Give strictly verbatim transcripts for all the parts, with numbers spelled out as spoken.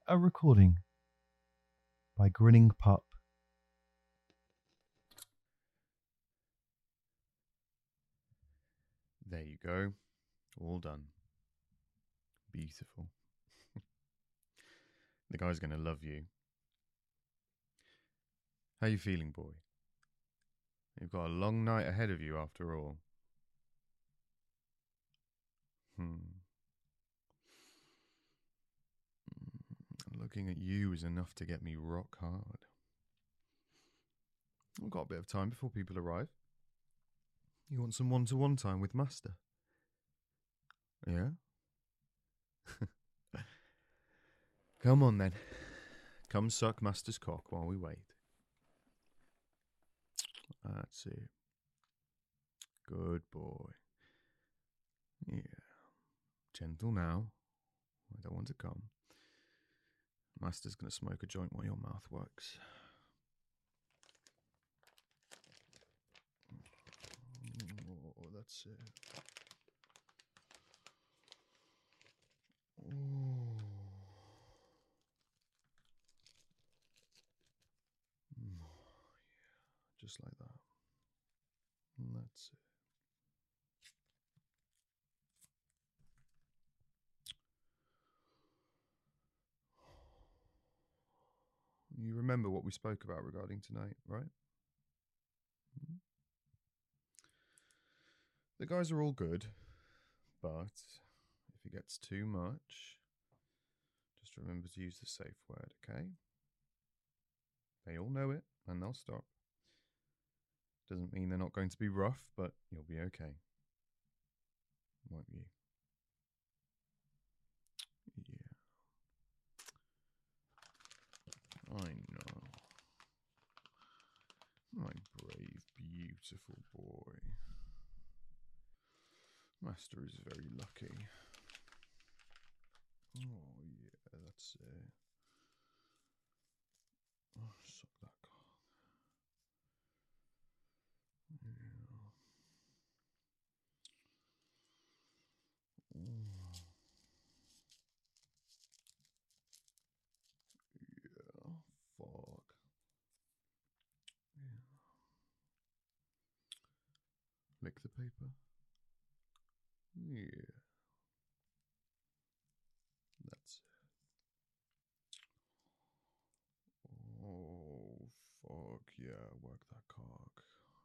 A recording by Grinning Pup. There you go. All done. Beautiful. The guy's going to love you. How you feeling, boy? You've got a long night ahead of you after all. Hmm. Looking at you is enough to get me rock hard. I've got a bit of time before people arrive. You want some one-to-one time with Master? Yeah? Come on then. Come suck Master's cock while we wait. That's it. Good boy. Yeah. Gentle now. I don't want to come. Master's going to smoke a joint while your mouth works. Oh, that's it. Oh. Mm, yeah, just like that. And that's it. You remember what we spoke about regarding tonight, right? Mm-hmm. The guys are all good, but if it gets too much, just remember to use the safe word, okay? They all know it, and they'll stop. Doesn't mean they're not going to be rough, but you'll be okay. Won't you? Yeah. I know. My brave, beautiful boy. Master is very lucky. Oh, yeah, that's it. Oh, suck that cock. Yeah. Oh. Yeah, fuck. Yeah. Lick the paper. Yeah. That's it. Oh, fuck yeah, work that cock.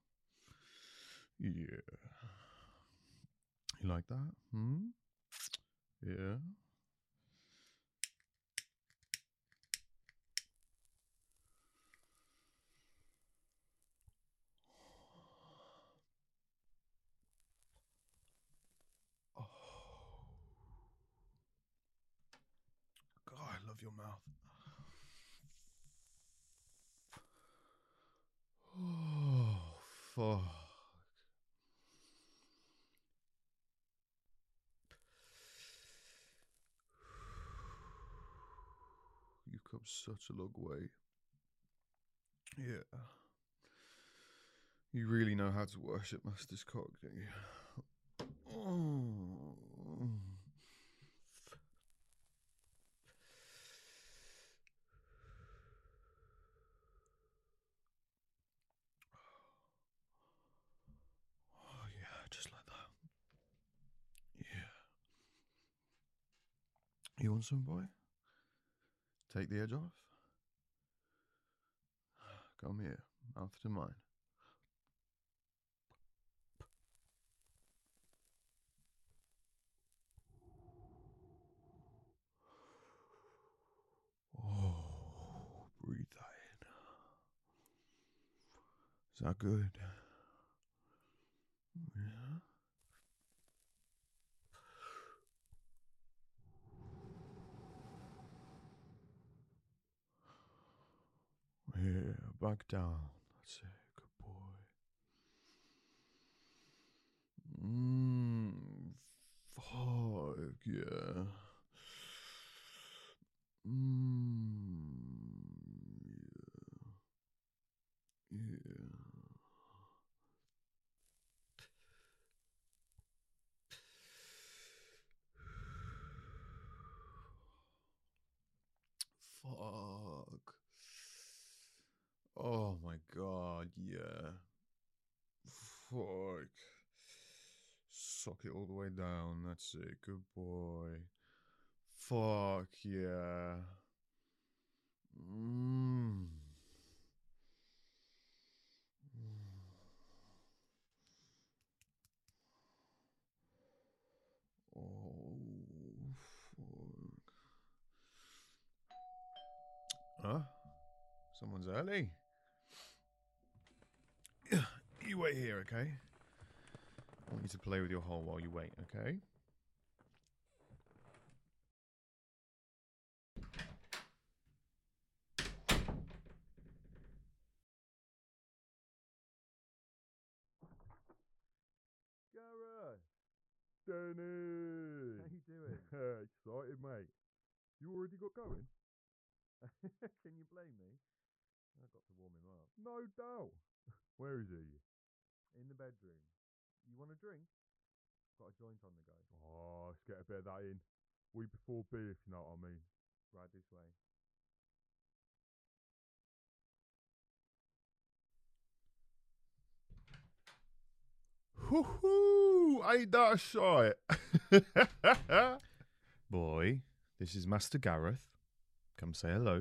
Yeah. You like that? Hmm? Yeah. Oh. God, I love your mouth. Oh, fuck. You've come such a long way. Yeah. You really know how to worship Master's cock, don't you? Oh. Oh, yeah, just like that. Yeah. You want some, boy? Take the edge off? Come here, mouth to mine. Oh, breathe that in. Is that good? Yeah. Yeah, back down. That's it. Good boy. Mmm. Fuck yeah. Mmm. Yeah. Yeah. Fuck. Oh my god, yeah. Fuck. Suck it all the way down. That's it. Good boy. Fuck yeah. Mmm. Oh, fuck. Huh? Someone's early. You wait here, okay? I want you to play with your hole while you wait, okay? Gareth! Dennis! How you doing? Excited, mate. You already got going? Can you blame me? I've got to warm him up. No doubt. Where is he? In the bedroom. You want a drink? Got a joint on the go. Oh, let's get a bit of that in. We before beer, if you know what I mean. Right this way. Hoo-hoo! Ain't that a sight? Boy, this is Master Gareth. Come say hello.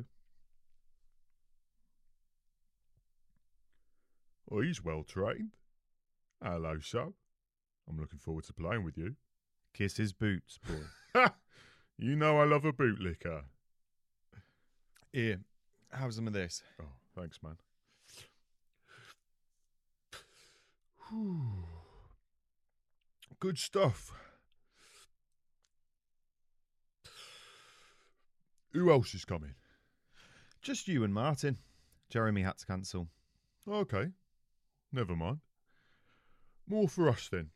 Oh, he's well trained. Hello, sub. I'm looking forward to playing with you. Kiss his boots, boy. You know I love a bootlicker. Here, have some of this. Oh, thanks, man. Whew. Good stuff. Who else is coming? Just you and Martin. Jeremy had to cancel. Okay, never mind. More for us then.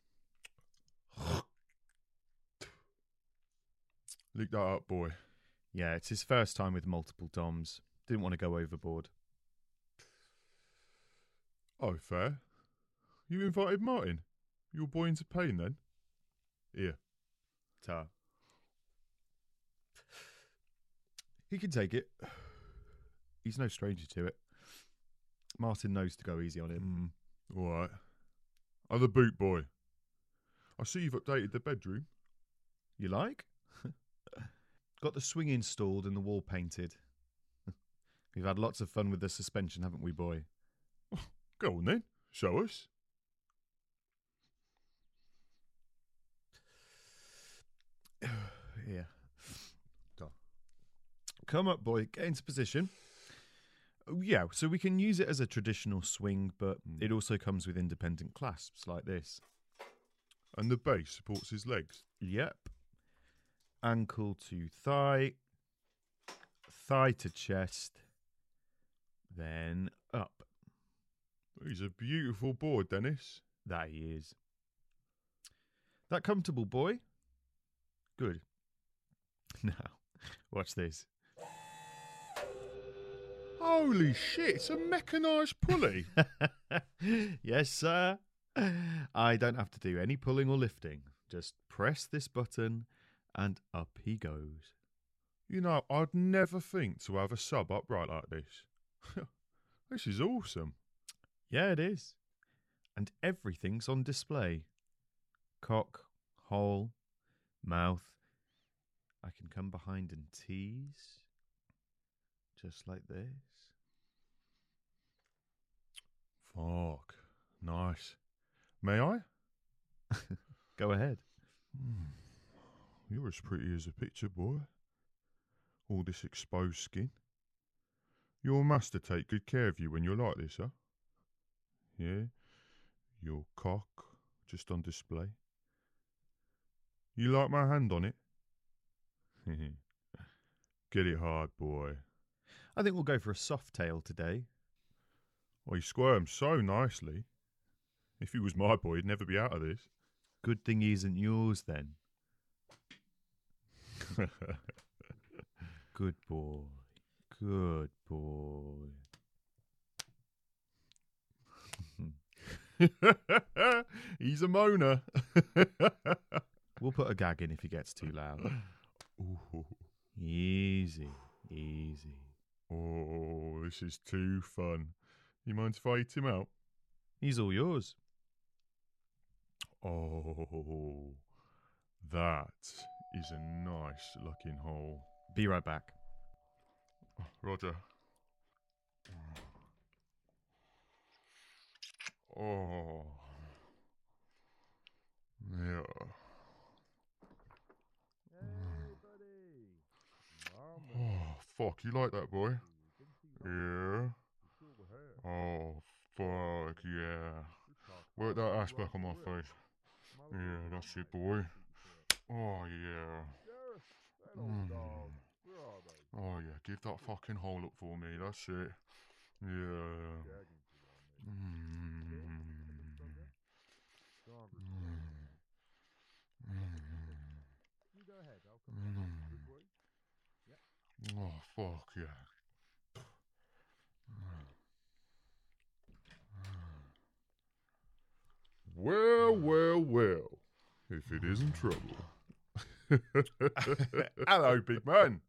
Lick that up, boy. Yeah, it's his first time with multiple Doms. Didn't want to go overboard. Oh, fair. You invited Martin? Your boy into pain then? Here. Ta. He can take it. He's no stranger to it. Martin knows to go easy on him. Mm, all right. Other boot boy. I see you've updated the bedroom. You like? Got the swing installed and the wall painted. We've had lots of fun with the suspension, haven't we, boy? Go on then. Show us. Here. Come up, boy. Get into position. Oh, yeah, so we can use it as a traditional swing, but Mm. it also comes with independent clasps like this. And the base supports his legs. Yep. Ankle to thigh. Thigh to chest. Then up. He's a beautiful board, Dennis. That he is. That comfortable, boy? Good. Now, watch this. Holy shit, it's a mechanised pulley. Yes, sir. I don't have to do any pulling or lifting. Just press this button and up he goes. You know, I'd never think to have a sub upright like this. This is awesome. Yeah, it is. And everything's on display. Cock, hole, mouth. I can come behind and tease. Just like this. Fuck. Nice. May I? Go ahead. Mm. You're as pretty as a picture, boy. All this exposed skin. Your master take good care of you when you're like this, huh? Yeah? Your cock just on display. You like my hand on it? Get it hard, boy. I think we'll go for a soft tail today. Well, he squirms so nicely. If he was my boy, he'd never be out of this. Good thing he isn't yours then. Good boy. Good boy. He's a moaner. We'll put a gag in if he gets too loud. Ooh. Easy. Easy. Oh, this is too fun. You mind if I eat him out? He's all yours. Oh, that is a nice looking hole. Be right back. Roger. Oh. Yeah. Hey, buddy. Mama. Oh, fuck. You like that, boy? Good to see you. Yeah. You still the hair. Oh, fuck, yeah. This cock Work fuck that is ass back on my rough for real. face. Smile a Yeah, bit, that's mate. it, boy. Treat yourself. Oh, yeah. Gareth, that old Mm. dog. Where are they? Oh, yeah. Give that fucking hole up for me. That's it. Yeah. Gagging too long, mate. Still? A bit Mm. stronger? Stronger still, mate. Mm. You go ahead. I'll come back. Mm. Good boy. Oh, fuck, yeah. Well, well, well. If it isn't trouble. Hello, big man.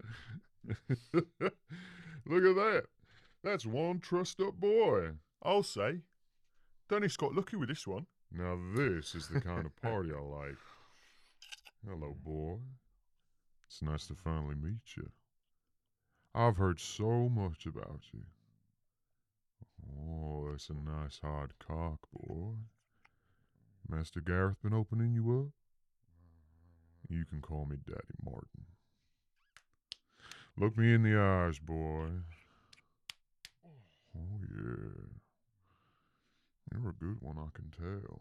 Look at that. That's one trussed up boy. I'll say. Dennis got lucky with this one. Now this is the kind of party I like. Hello, boy. It's nice to finally meet you. I've heard so much about you. Oh, that's a nice hard cock, boy. Master Gareth been opening you up? You can call me Daddy Martin. Look me in the eyes, boy. Oh, yeah. You're a good one, I can tell.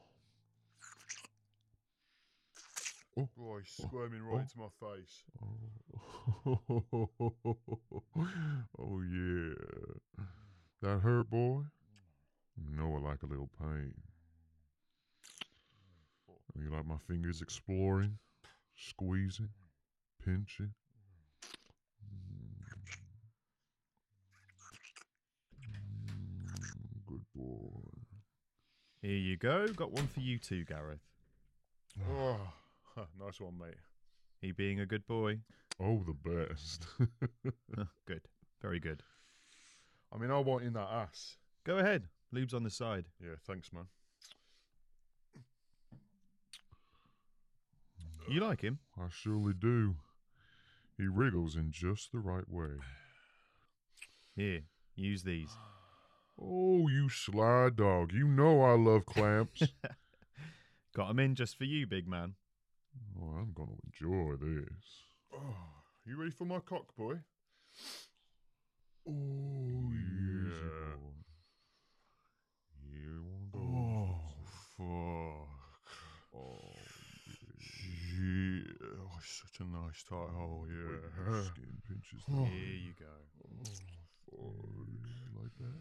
Oh, boy, squirming right oh. into my face. Oh. Oh, yeah. That hurt, boy? You know I like a little pain. You like my fingers exploring, squeezing, pinching? Mm, good boy. Here you go. Got one for you too, Gareth. Oh, nice one, mate. He being a good boy. Oh, the best. Good. Very good. I mean, I want in that ass. Go ahead. Lube's on the side. Yeah, thanks, man. You like him? I surely do. He wriggles in just the right way. Here, use these. Oh, you sly dog. You know I love clamps. Got 'em in just for you, big man. Oh, I'm going to enjoy this. Oh, you ready for my cock, boy? Oh, yeah. You want to go? Oh, fuck. Oh, yeah. Yeah. Oh, it's such a nice tight hole, yeah. Skin pinches. Oh. Here you go. Oh, fuck. Like that?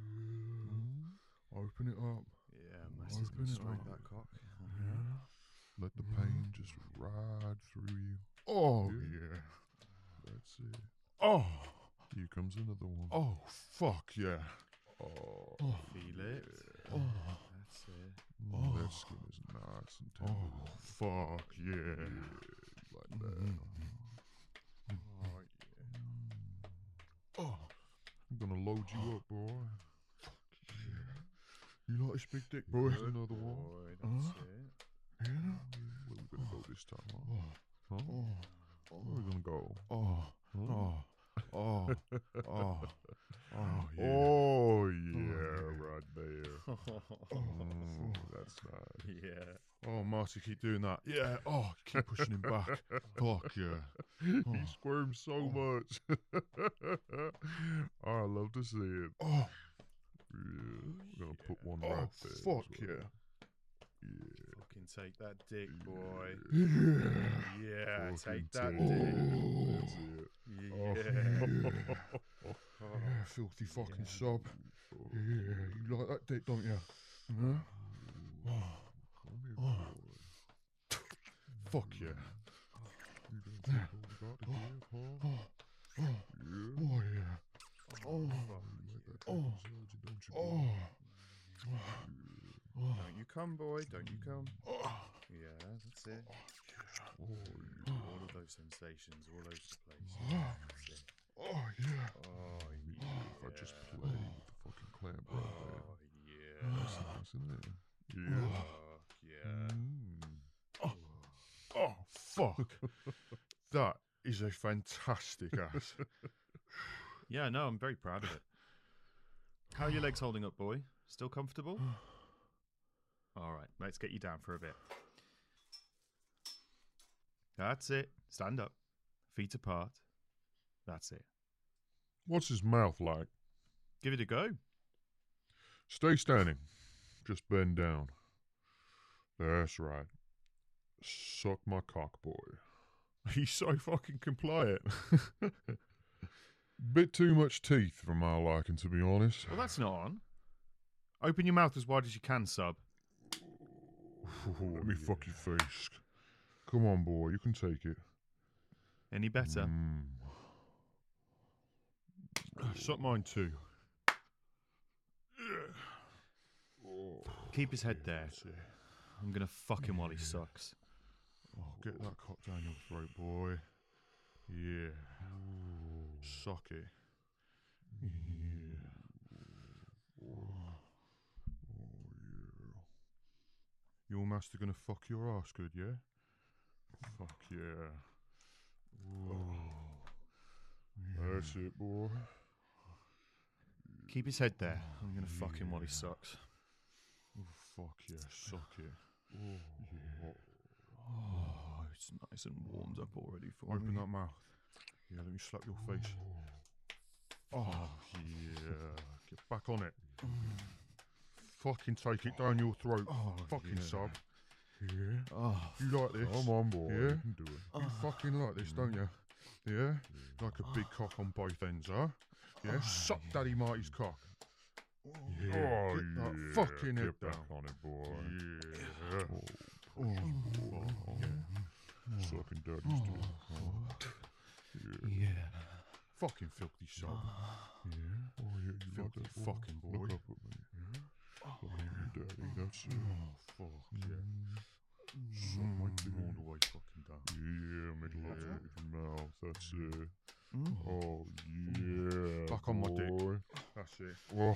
Yeah. Open it up. Yeah, Master's Open gonna it stroke up. that cock. Yeah. Let the pain just ride through you. Oh, yeah. yeah. That's it. Oh. Here comes another one. Oh, fuck, yeah. Oh. Feel it. Yeah. Oh. That's it. Mm, oh. That skin is nice and tender. Oh, fuck, yeah. yeah like that. Mm-hmm. Oh, yeah. Oh. I'm gonna load you up, boy. Fuck, yeah. You like this big dick, boy? Here's another one. Boy, that's uh-huh. it. Yeah. Where we gonna go this time, huh? Oh. Huh? Oh. Where we gonna go? Oh. Huh? Oh. Oh. Oh. Oh, yeah. Oh, yeah, right there. Mm, that's nice. Yeah. Oh, Marty, keep doing that. Yeah. Oh, keep pushing him back. Fuck, yeah. Oh. He squirms so oh. much. Oh, I love to see it. Oh. Yeah. We're going to put one oh, right there. Fuck, well. yeah. Yeah. Fucking take that dick, boy. Yeah. Yeah, Fucking take that take dick. it. That's it. Yeah. Oh, yeah. Yeah, filthy fucking Yeah. sob. Yeah, you like that dick, don't you? Huh? Oh. Come here, boy. Fuck yeah. You don't think all about the dick, huh? Oh, yeah. Oh, yeah. Oh, you like that Oh. technology, don't you, boy? Oh. Don't you come, boy. Don't you come. Oh. Yeah, that's it. Oh, yeah. All of those sensations all over the place. That's it. Oh, yeah. Oh, If I just play with the fucking clamp right there. Oh, yeah. That's nice, isn't it? Yeah. Fuck, yeah. Mm. Oh, oh, fuck. That is a fantastic ass. Yeah, no, I'm very proud of it. How are your legs holding up, boy? Still comfortable? All right, let's get you down for a bit. That's it. Stand up. Feet apart. That's it. What's his mouth like? Give it a go. Stay standing. Just bend down. That's right. Suck my cock, boy. He's so fucking compliant. Bit too much teeth for my liking, to be honest. Well, that's not on. Open your mouth as wide as you can, sub. Let me fuck your face. Come on, boy. You can take it. Any better? Mm. Suck mine too. Keep his head there. I'm gonna fuck him while he sucks. Oh, get that cock down your throat, boy. Yeah. Suck it. Yeah. Oh, yeah. Your master gonna fuck your ass good, yeah? Fuck yeah. Oh. That's it, boy. Keep his head there. I'm gonna fuck him while he sucks. Oh, fuck yeah, suck it. Oh, yeah. Oh, it's nice and warmed up already for Open me. that mouth. Yeah, let me slap your face. Oh, yeah. Get back on it. Fucking take it down your throat. Oh, fucking yeah. sub. Yeah. Oh, You like this? Come on, boy. Yeah? You can do it. You fucking like this, don't you? Yeah? Like a big cock on both ends, huh? Yeah? Suck Daddy Marty's cock. Yeah. Oh, Get that yeah. fucking head Get back down. on it, boy. Yeah. Oh, oh, oh, yeah. Sucking Daddy's dick. Oh. Yeah. yeah. Fucking filthy sub. Yeah. Oh, yeah, you Filthy like that, boy? fucking boy. Look up at me. Yeah. Fucking Daddy, that's it. Oh, fuck, yeah. Suck my dick. All the way fucking down. Yeah, make love Yeah. with your mouth. That's it. Mm. Oh, yeah. Back on my dick. boy. That's it. Oh.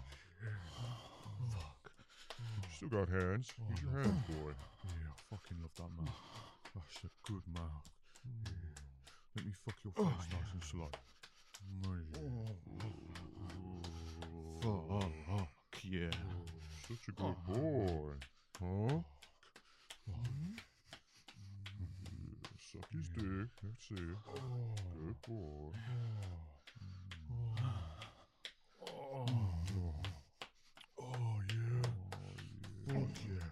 Fuck. Still got hands. Use your hands, boy. Yeah, I fucking love that mouth. That's a good mouth. Yeah. Let me fuck your face nice and slow. Fuck yeah. Such a good boy. Huh? Suck his dick. That's it. Good boy. Oh, oh yeah. Oh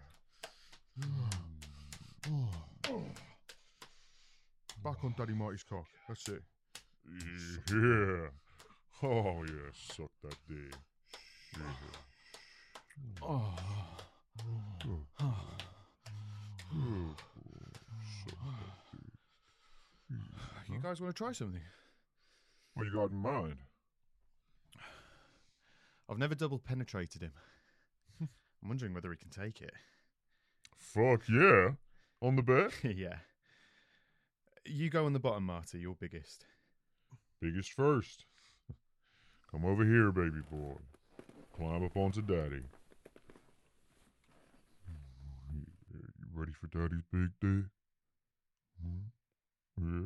yeah. Back on Daddy Marty's cock. That's it. Yeah. Oh yeah. Suck that dick. Yeah. Oh. Good. Good. Suck that dick. You guys want to try something? What you got in mind? I've never double penetrated him. I'm wondering whether he can take it. Fuck yeah. On the bed? Yeah. You go on the bottom, Marty. You're biggest. Biggest first. Come over here, baby boy. Climb up onto Daddy. Yeah, you ready for Daddy's big dick? Hmm? Yeah?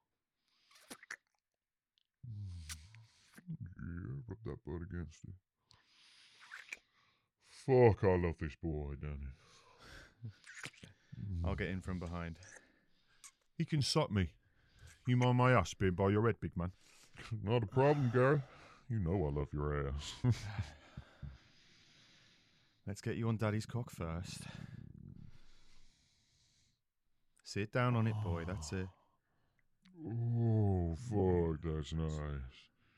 Yeah, rub that butt against it. Fuck, I love this boy, Danny. I'll get in from behind. He can suck me. You mind my ass being by your head, big man? Not a problem, Gary. You know I love your ass. Let's get you on Daddy's cock first. Sit down on it, boy. That's it. Oh, fuck, that's nice.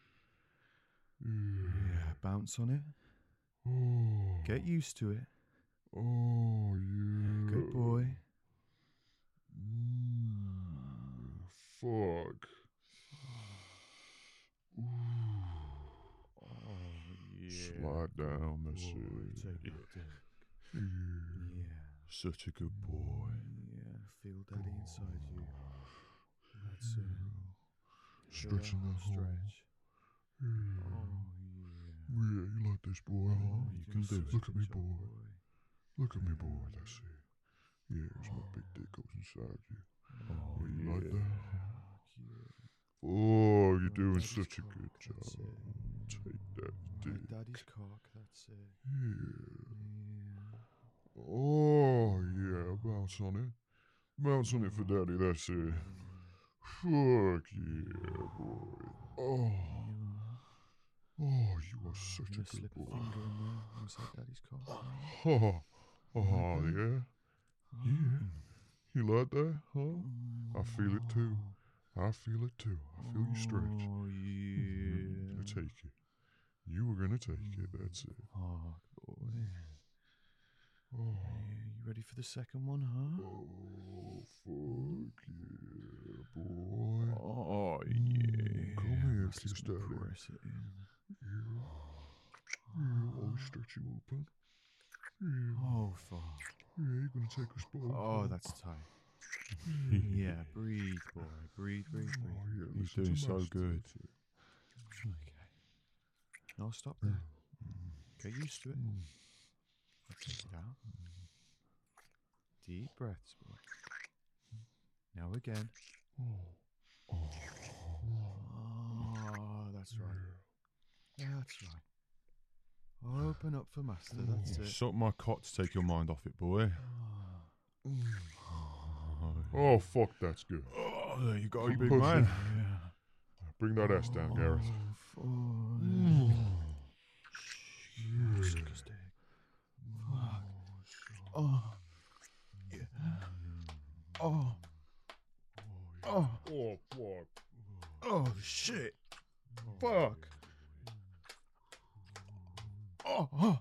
Yeah. Yeah, bounce on it. Oh. Get used to it. Oh, yeah. Good boy. Mm, fuck. Ooh. Oh, yeah. Slide down, that's Boy, it. take it. Yeah. Yeah. Such a good boy. Yeah, feel Daddy inside you. That's it. Stretching that hole. stretch. Yeah. Oh, yeah. Yeah, you like this, boy, huh? Oh, you can do it. Look at me, Good job, boy. Look at me, boy. That's it. Yeah, as my big dick goes inside you. Oh, Yeah, you yeah. like that? Yeah. Oh, you're Oh, doing daddy's such a cock, good that's job. it. Take that Oh, dick. daddy's cock, that's it. Yeah. Yeah. Oh, yeah. Bounce on it. Bounce on it for daddy. That's it. Fuck yeah, boy. Oh. Oh, you are I'm such a gonna good slip a boy. finger in there inside daddy's cock. Oh, oh, Okay. yeah. Yeah. You like that, huh? I feel it too. I feel it too. I feel you stretch. Oh, yeah. You're gonna take it. You were gonna take it. That's it. Oh, boy. Oh, Yeah, you ready for the second one, huh? oh fuck yeah, boy. Oh, Mm, yeah. come here, Master's kiss gonna daddy. press it in. Yeah. Yeah, always stretch you open. Yeah. Oh, fuck. Yeah, you're gonna take us both. Oh, huh? that's tight. Yeah, breathe, boy. Breathe, breathe, Oh, breathe. yeah, You're listen doing to so Master, good. that's it. Okay. No, stop there. Get used to it. Let's take it out. Deep breaths, boy. Now again. Oh, oh, Oh, that's right. That's right. Open up for master. That's it. Suck my cock to take your mind off it, boy. oh, fuck, that's good. Oh, there you go, you you big big pussy. man. Yeah. Bring that ass down, Gareth. Oh, Yeah. Suck his dick. Fuck. Oh. Yeah. Oh. Oh. Oh, fuck. Oh, shit. Fuck. Oh. Oh.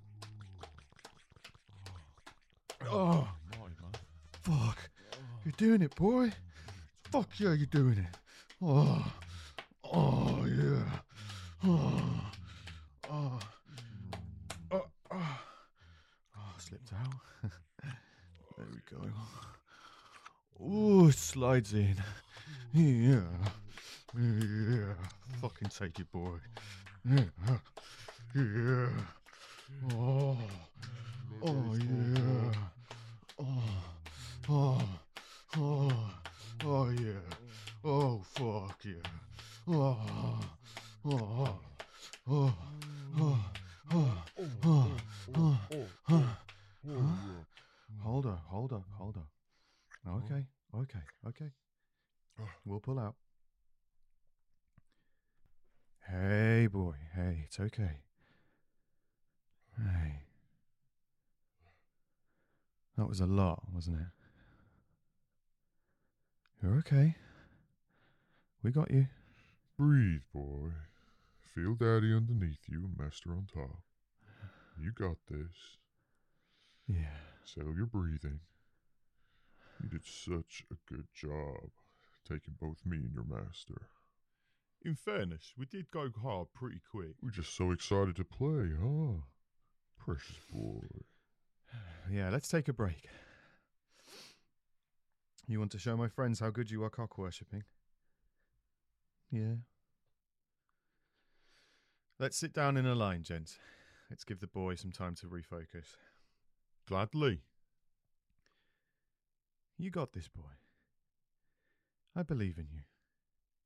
Oh. Fuck. You're doing it, boy. Fuck yeah, you're doing it. Oh. Oh, yeah. Oh. Oh. Oh. Oh. Oh, slipped out. There we go. Oh, it slides in. Yeah. Yeah. Fucking take it, boy. Yeah. Yeah. Oh. Oh, yeah. Oh. Oh. Oh. Oh, yeah. Oh, fuck yeah. Oh. Oh. Oh. Oh. Oh. Oh. Oh. Oh. Hold up, hold up, hold up. Okay, okay, okay. We'll pull out. Hey, boy. Hey, it's okay. Hey. That was a lot, wasn't it? You're okay. We got you. Breathe, boy. Feel daddy underneath you and master on top. You got this. Yeah. Settle your breathing. You did such a good job taking both me and your master. In fairness, we did go hard pretty quick. We're just so excited to play, huh? Precious boy. Yeah, let's take a break. You want to show my friends how good you are cock worshipping? Yeah. Let's sit down in a line, gents. Let's give the boy some time to refocus. Gladly. You got this, boy. I believe in you.